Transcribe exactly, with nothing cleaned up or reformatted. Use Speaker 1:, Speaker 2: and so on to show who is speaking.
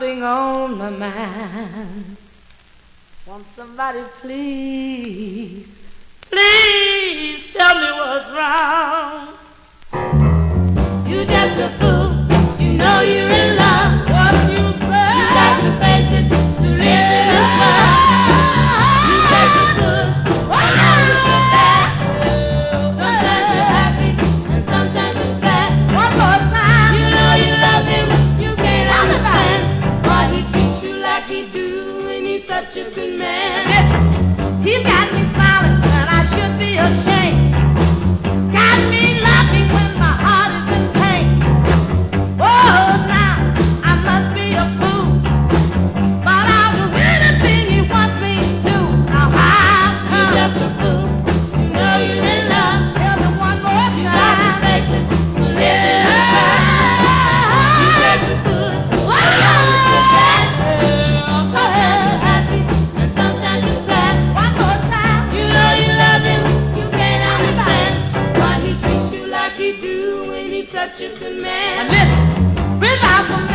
Speaker 1: something on my mind. Won't somebody please, please tell me what's wrong? You just a fool, you know you're in love. What you say? You got to face it, to live in this world. You take the good, and you get bad. Sometimes you're happy, and sometimes you're sad. One more time. You know you love him, you can't understand why he treats you like he do, and he's such a good man. He's got me smiling when I should be ashamed. Got me laughing when my heart is in pain. Oh, now I must be a fool, but I'll do anything he wants me to. Now how come? You're just a fool, you know you're in love. Tell me one more time. You got to face it, to live in a world. You take the good, and you get bad. Sometimes you're happy, and sometimes you're sad. One more time. You know you love him, you can't understand why he treats you like he do, when he's such a good man. And listen, without the